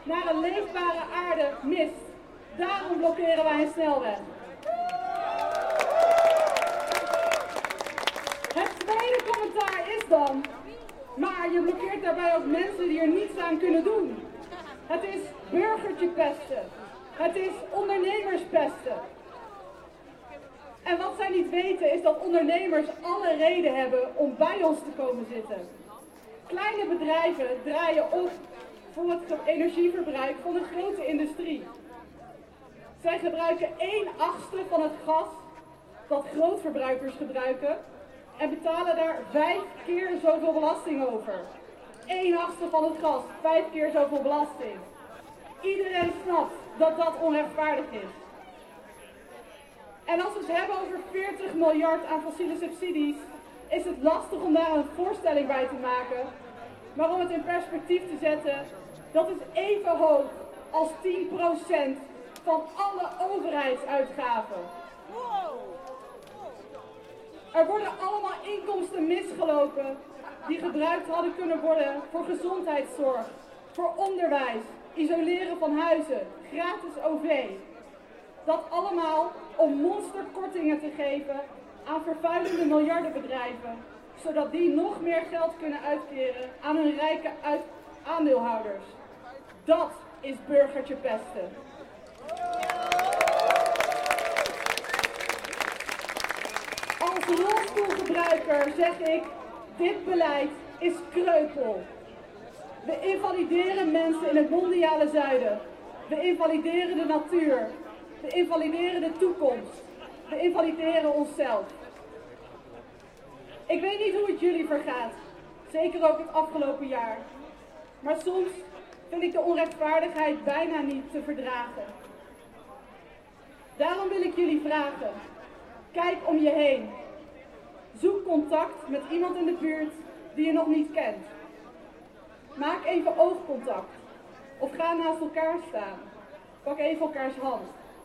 naar een leefbare aarde mist. Daarom blokkeren wij een snelweg. Het tweede commentaar is dan, maar je blokkeert daarbij ook mensen die er niets aan kunnen doen. Het is burgertje pesten. Het is ondernemers pesten. En wat zij niet weten is dat ondernemers alle reden hebben om bij ons te komen zitten. Kleine bedrijven draaien op voor het energieverbruik van de grote industrie. Zij gebruiken 1/8 van het gas dat grootverbruikers gebruiken en betalen daar 5 keer zoveel belasting over. 1/8 van het gas, 5 keer zoveel belasting. Iedereen snapt dat dat onrechtvaardig is. En als we het hebben over 40 miljard aan fossiele subsidies, is het lastig om daar een voorstelling bij te maken. Maar om het in perspectief te zetten, dat is even hoog als 10% van alle overheidsuitgaven. Er worden allemaal inkomsten misgelopen die gebruikt hadden kunnen worden voor gezondheidszorg, voor onderwijs, isoleren van huizen, gratis OV. Dat allemaal om monsterkortingen te geven aan vervuilende miljardenbedrijven, zodat die nog meer geld kunnen uitkeren aan hun rijke aandeelhouders. Dat is burgertje pesten. Als rolstoelgebruiker zeg ik, dit beleid is kreupel. We invalideren mensen in het mondiale zuiden. We invalideren de natuur. We invalideren de toekomst. We invalideren onszelf. Ik weet niet hoe het jullie vergaat. Zeker ook het afgelopen jaar. Maar soms vind ik de onrechtvaardigheid bijna niet te verdragen. Daarom wil ik jullie vragen. Kijk om je heen. Zoek contact met iemand in de buurt die je nog niet kent. Maak even oogcontact. Of ga naast elkaar staan. Pak even elkaars hand.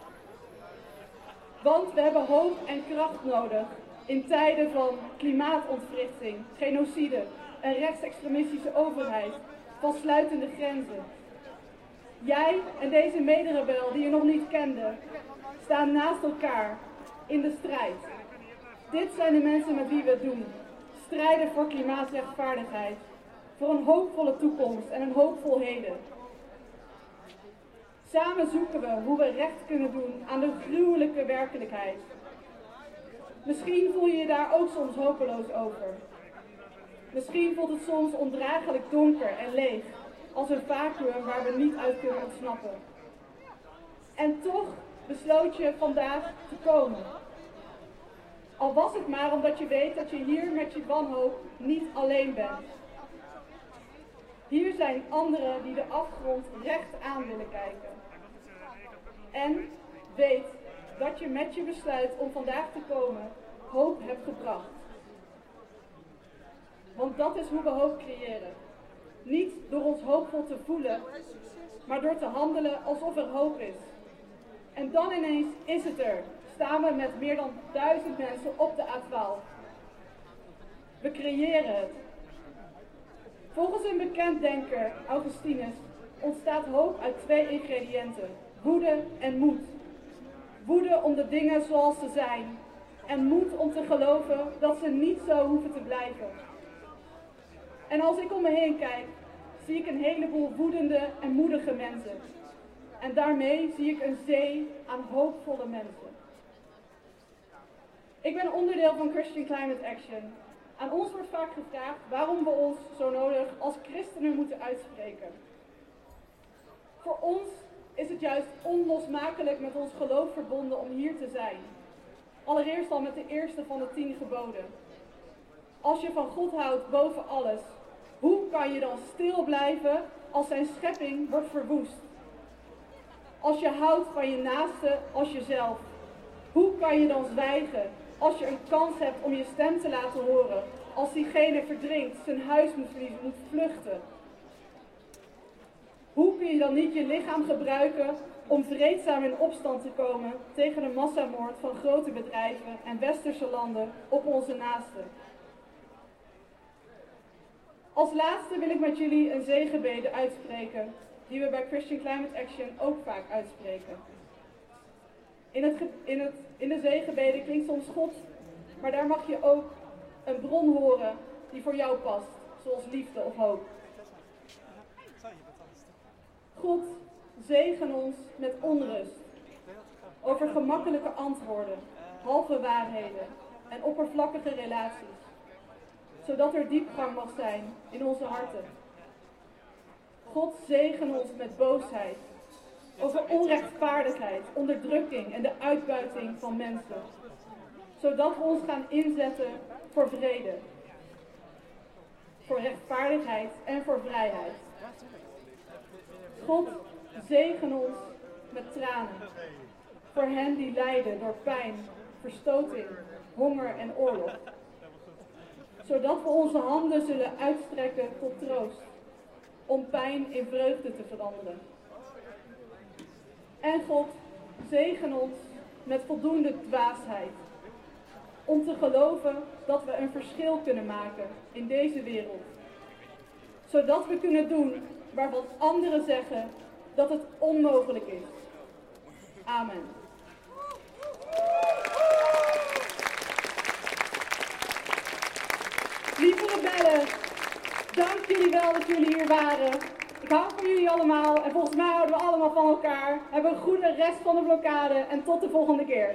Want we hebben hoop en kracht nodig in tijden van klimaatontwrichting, genocide, een rechtsextremistische overheid, van sluitende grenzen. Jij en deze mederebel die je nog niet kende, staan naast elkaar in de strijd. Dit zijn de mensen met wie we het doen. Strijden voor klimaatrechtvaardigheid, voor een hoopvolle toekomst en een hoopvol heden. Samen zoeken we hoe we recht kunnen doen aan de gruwelijke werkelijkheid. Misschien voel je je daar ook soms hopeloos over. Misschien voelt het soms ondraaglijk donker en leeg, als een vacuüm waar we niet uit kunnen ontsnappen. En toch besloot je vandaag te komen. Al was het maar omdat je weet dat je hier met je wanhoop niet alleen bent. Hier zijn anderen die de afgrond recht aan willen kijken. En weet dat je met je besluit om vandaag te komen hoop hebt gebracht. Want dat is hoe we hoop creëren. Niet door ons hoopvol te voelen, maar door te handelen alsof er hoop is. En dan ineens is het er. Staan we met meer dan 1000 mensen op de A12. We creëren het. Volgens een bekend denker, Augustinus, ontstaat hoop uit 2 ingrediënten. Woede en moed. Woede om de dingen zoals ze zijn. En moed om te geloven dat ze niet zo hoeven te blijven. En als ik om me heen kijk, zie ik een heleboel woedende en moedige mensen. En daarmee zie ik een zee aan hoopvolle mensen. Ik ben onderdeel van Christian Climate Action. Aan ons wordt vaak gevraagd waarom we ons zo nodig als christenen moeten uitspreken. Voor ons is het juist onlosmakelijk met ons geloof verbonden om hier te zijn. Allereerst al met de eerste van de 10 geboden. Als je van God houdt boven alles, hoe kan je dan stil blijven als zijn schepping wordt verwoest? Als je houdt van je naaste als jezelf, hoe kan je dan zwijgen als je een kans hebt om je stem te laten horen, als diegene verdrinkt, zijn huis moet verliezen, moet vluchten? Hoe kun je dan niet je lichaam gebruiken om vreedzaam in opstand te komen tegen de massamoord van grote bedrijven en westerse landen op onze naasten? Als laatste wil ik met jullie een zegenbede uitspreken die we bij Christian Climate Action ook vaak uitspreken. In de zegenbeden klinkt soms God, maar daar mag je ook een bron horen die voor jou past, zoals liefde of hoop. God, zegen ons met onrust over gemakkelijke antwoorden, halve waarheden en oppervlakkige relaties, zodat er diepgang mag zijn in onze harten. God, zegen ons met boosheid over onrechtvaardigheid, onderdrukking en de uitbuiting van mensen, zodat we ons gaan inzetten voor vrede, voor rechtvaardigheid en voor vrijheid. God, zegen ons met tranen voor hen die lijden door pijn, verstoting, honger en oorlog, zodat we onze handen zullen uitstrekken tot troost, om pijn in vreugde te veranderen. En God, zegen ons met voldoende dwaasheid, om te geloven dat we een verschil kunnen maken in deze wereld, zodat we kunnen doen waarvan anderen zeggen dat het onmogelijk is. Amen. Lieve rebellen, dank jullie wel dat jullie hier waren. Ik hou van jullie allemaal en volgens mij houden we allemaal van elkaar. Hebben een goede rest van de blokkade en tot de volgende keer.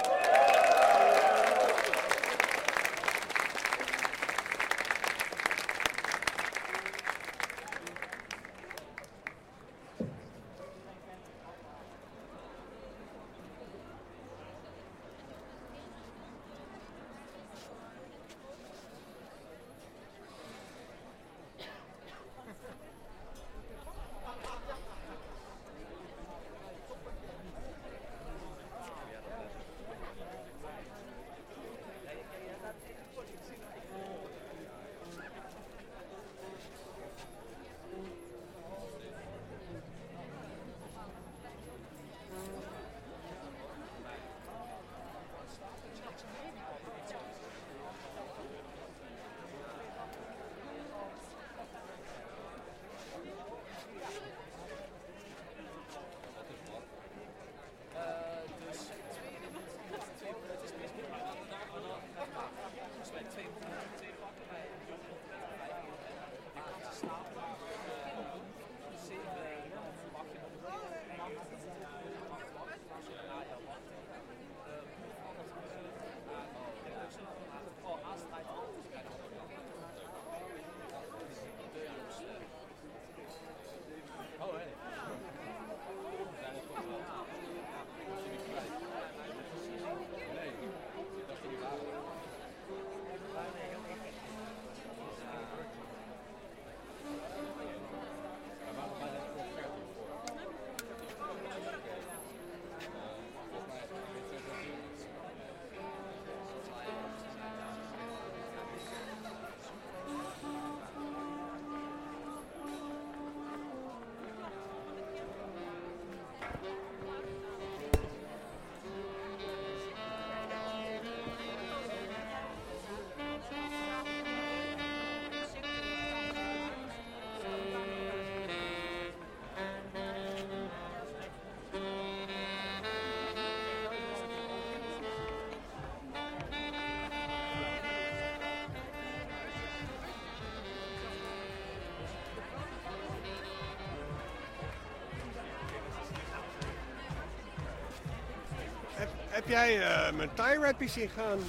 Heb jij mijn tie wrap zien gaan?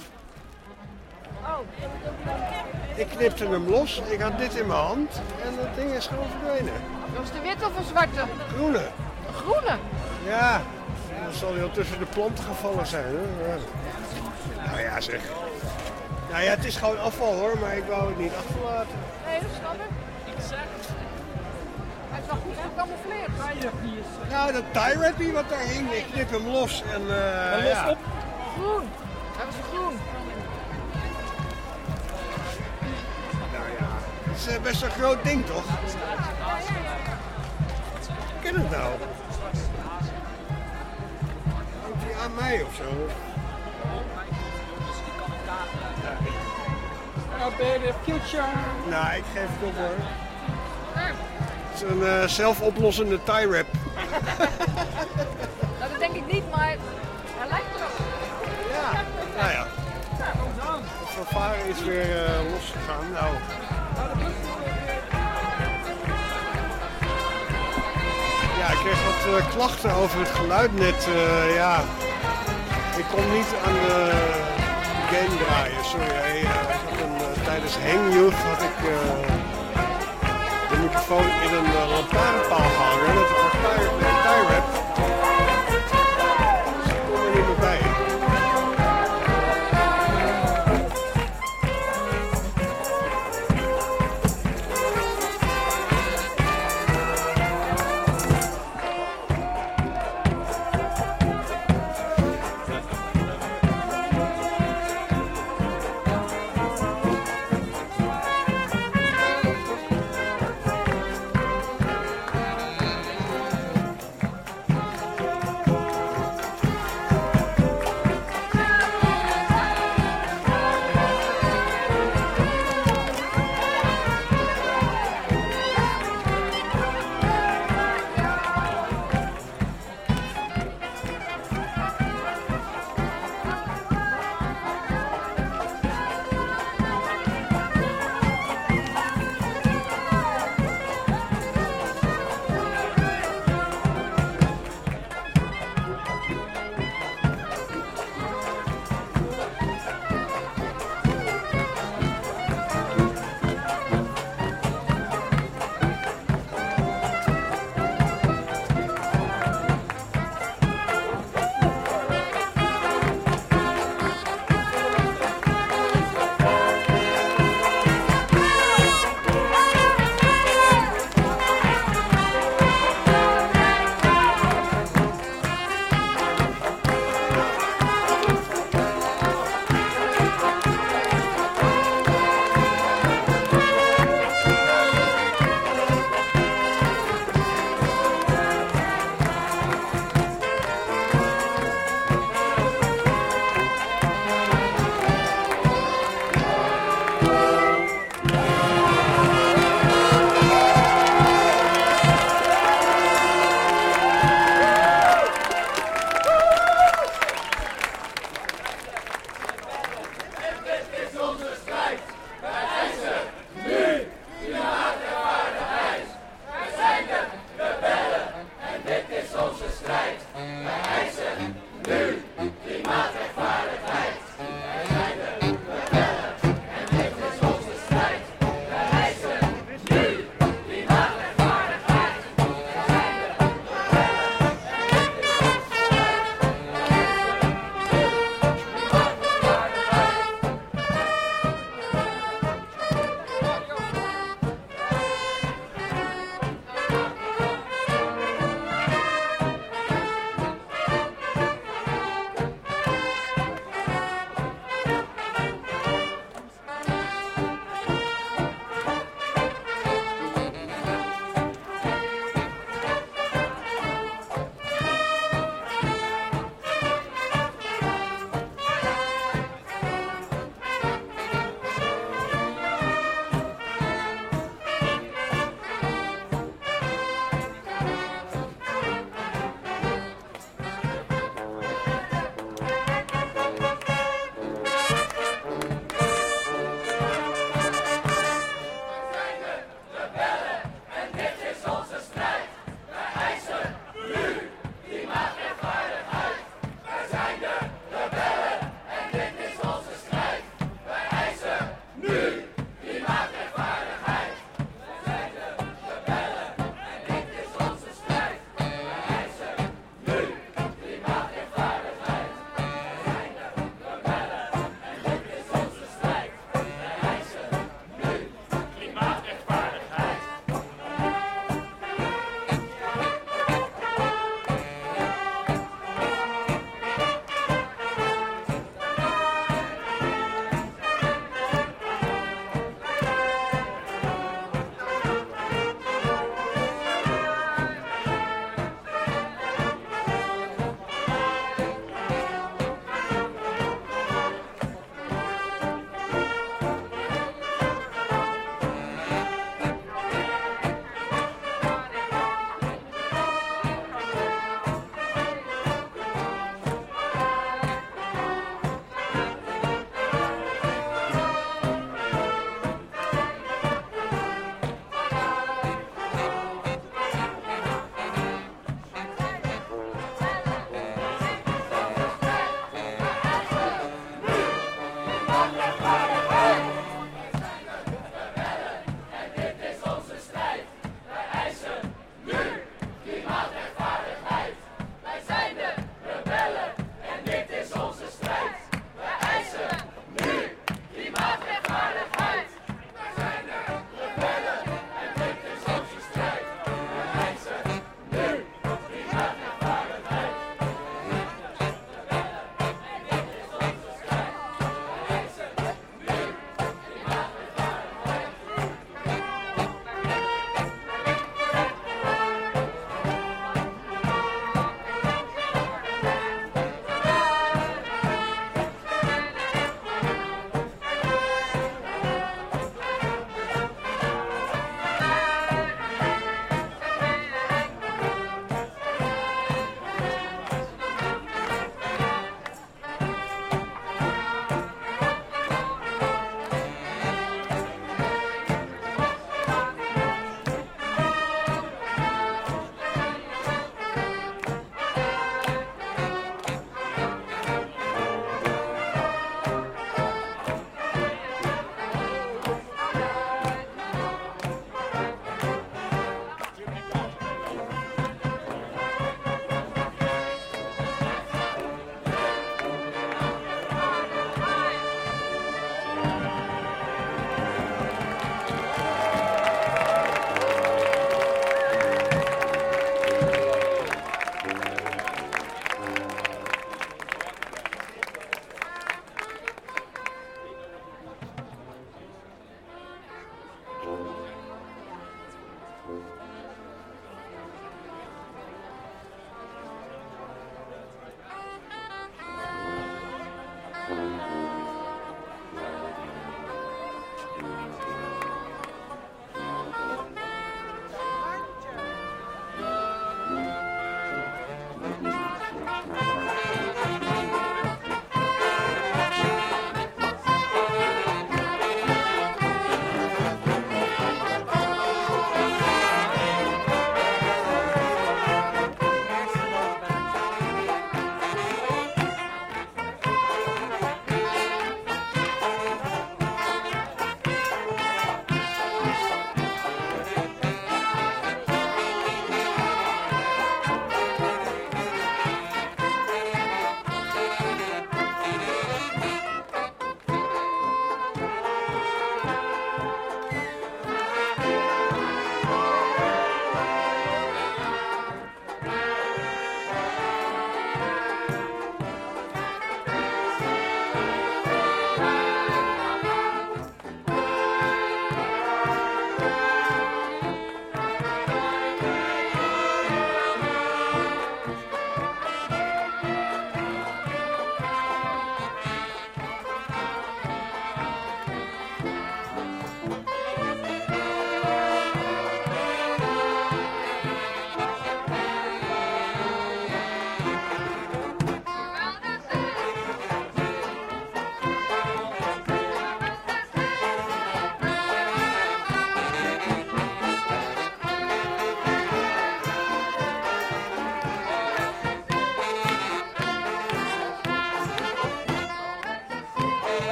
Oh. Ik knipte hem los, ik had dit in mijn hand en dat ding is gewoon verdwenen. Dat is de witte of een zwarte? Groene. Een groene? Ja, dan zal hij al tussen de planten gevallen zijn. Hè? Ja. Nou ja zeg. Nou ja, het is gewoon afval hoor, maar ik wou het niet achterlaten. Nee, dat snap ik. Hij is wel goed gecamoufleerd. Nou, dat tie wrappie wat daar hing, ik knip hem los en ja. Groen. Hij was groen. Nou ja, het is best een groot ding toch? Ik ken het nou. Hangt hij aan mij of zo? I'll be the future. Nou, ik geef het op hoor. wordt een zelfoplossende tie-wrap. Nou, dat denk ik niet, maar hij lijkt erop. Ja, nou ja. De fanfare is weer losgegaan. Nou. Ja, ik kreeg wat klachten over het geluid net. Ja, ik kon niet aan de game draaien. Sorry, tijdens Hang Youth had ik de microfoon in een lantaarnpaal gehangen met een tie-wrap. Dus ik kon er niet meer bij.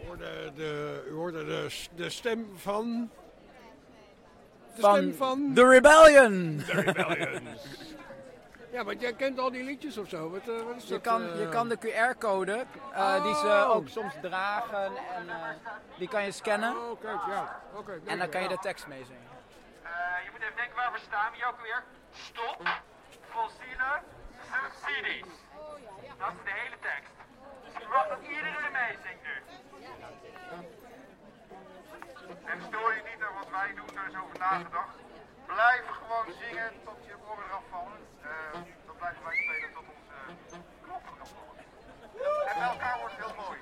U hoorde de stem van... The Rebellion! The Rebellion. Ja, maar jij kent al die liedjes of zo? Wat is Je dat, kan de QR-code, die ze ook soms dragen, en die kan je scannen. Oh, kijk, ja. Okay, en dan kan je de tekst meezingen. Je moet even denken waar we staan. Hier ook weer. Stop fossiele subsidies. Dat is de hele tekst. Dus ik wacht dat iedereen meezingt nu. En stoor je niet aan wat wij doen, er is over nagedacht. Blijf gewoon zingen tot je oren eraf vallen. Dan blijven wij spelen tot onze knoppen eraf vallen. En bij elkaar wordt het heel mooi.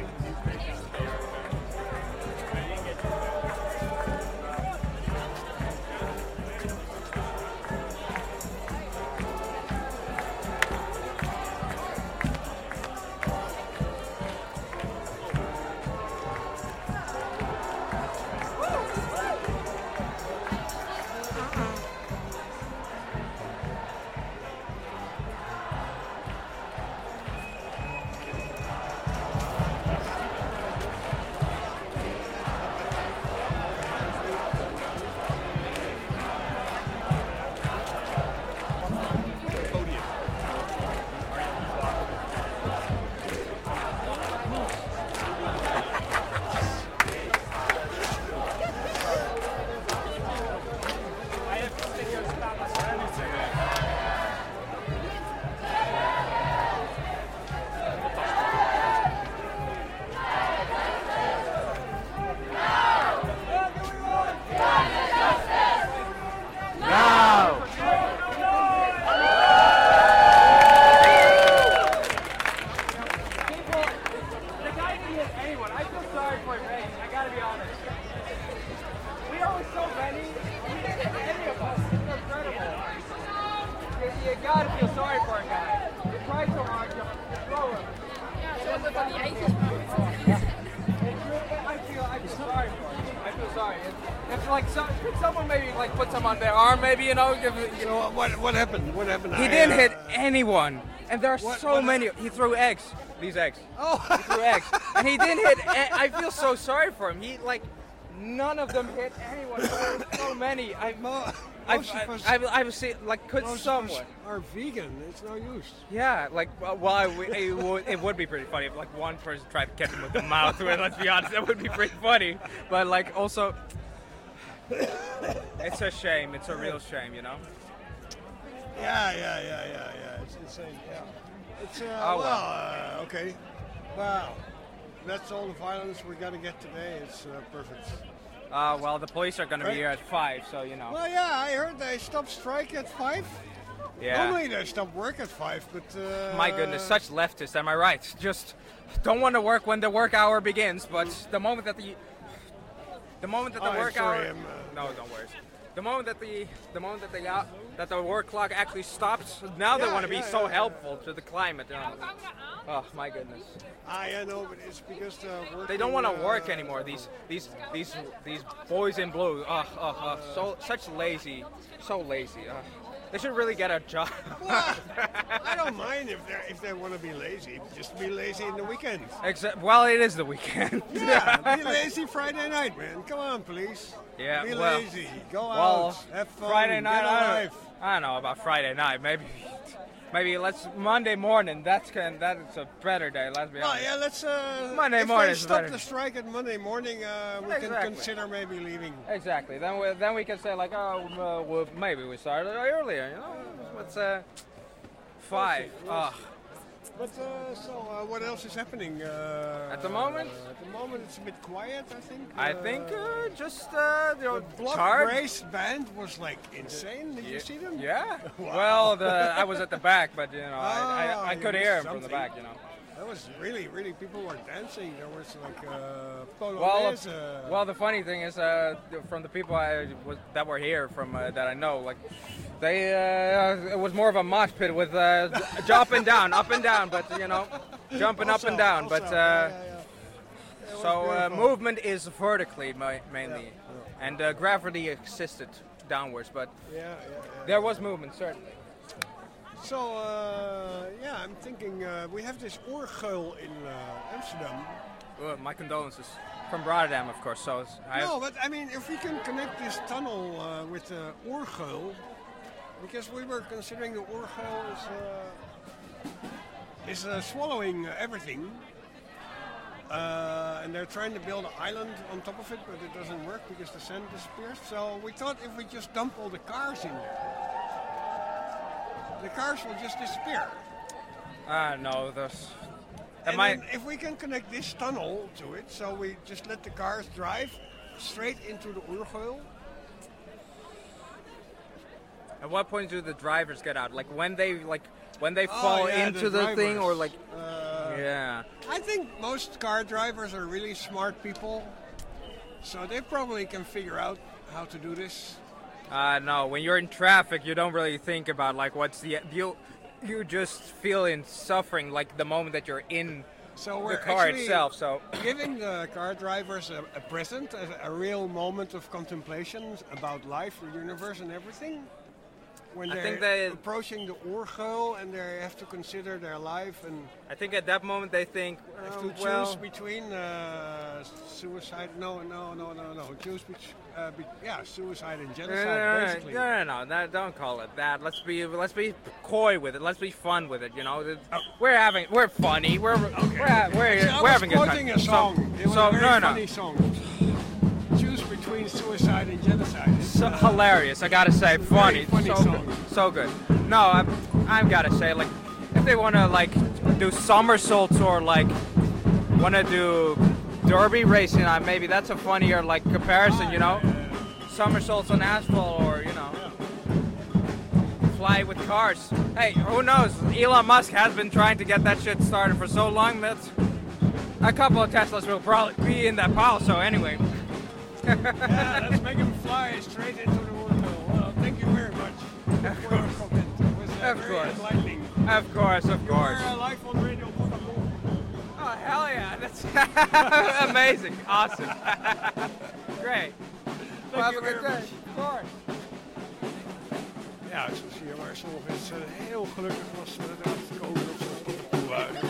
Could someone maybe like put some on their arm, maybe, you know? So what happened? What happened? He didn't hit anyone, and there are so many. He threw eggs. These eggs. Oh, he threw eggs, and he didn't hit. I feel so sorry for him. He none of them hit anyone. There were so many. I've seen could someone are vegan? It's no use. Yeah, it would be pretty funny if one person tried to catch him with the mouth. Let's be honest, that would be pretty funny. But also. It's a shame. It's a real shame, you know. Yeah. It's insane. Yeah. It's okay. Wow. That's all the violence we're gonna get today. It's perfect. Well, the police are gonna be here at 5, so you know. Well, yeah, I heard they stopped strike at 5. Yeah. Normally they stop work at 5, but. My goodness, such leftists. Am I right? Just don't want to work when the work hour begins, but the moment that the work hour. No, don't worry. The moment that the work clock actually stops, now they want to be so helpful to the climate. Oh my goodness. I know, but it's because they don't want to work anymore. These boys in blue. Such lazy, so lazy. They should really get a job. Well, I don't mind if they want to be lazy. Just be lazy in the weekends. Well, it is the weekend. Yeah, be lazy Friday night, man. Come on, please. Yeah, be lazy. Go out. Have fun. Friday night. I don't know about Friday night. Maybe let's Monday morning. That's a better day. Let's be honest. Yeah, let's. Monday morning. If they stop the strike at Monday morning, we can consider maybe leaving. Exactly. Then we can say maybe we started earlier. You know, it's 5. But what else is happening? At the moment? At the moment, it's a bit quiet, I think. I think just the Block Grace band was insane. Did you see them? Yeah. Wow. Well, I was at the back, but I could hear them from the back. You know. That was really, people were dancing. There was Polonaise. Well, the funny thing is, from the people that were here from that I know, they it was more of a mosh pit with jumping down, up and down, but jumping up and down. But so movement is vertically mainly, and gravity assisted downwards. But there was movement certainly. So, I'm thinking we have this Oergeul in Amsterdam. My condolences. From Rotterdam, of course. So but I mean, if we can connect this tunnel with Oergeul, because we were considering the Oergeul is swallowing everything. And they're trying to build an island on top of it, but it doesn't work because the sand disappears. So we thought if we just dump all the cars in there, the cars will just disappear. No, then if we can connect this tunnel to it, so we just let the cars drive straight into the Oergeul. At what point do the drivers get out? When they fall into the thing, or Yeah. I think most car drivers are really smart people, so they probably can figure out how to do this. No, when you're in traffic, you don't really think about like what's the you just feel in suffering like the moment that you're in the car itself. So giving the car drivers a present, a real moment of contemplation about life, the universe, and everything. When they're approaching the Oergeul and they have to consider their life, and I think at that moment they think have to choose between suicide. No. Choose suicide and genocide. Basically. No. Don't call it that. Let's be coy with it. Let's be fun with it. You know, we're funny. We're having a quoting a song. It was a very funny song. Choose between suicide and genocide. So hilarious, I gotta say, funny so good. No, I've gotta say, like, if they wanna like do somersaults or like wanna do derby racing, maybe that's a funnier like comparison, you know, somersaults on asphalt or fly with cars. Hey, who knows? Elon Musk has been trying to get that shit started for so long that a couple of Teslas will probably be in that pile. So anyway. Yeah, let's make him fly straight into the world. Well, thank you very much for your comment. It was very enlightening. Of course. We're live on Radio Botafogo. Oh, hell yeah. That's amazing. Awesome. Great. Well, have a good day. Of course. Ja, zo zie je waar sommige mensen heel gelukkig was dat ze komen op zo'n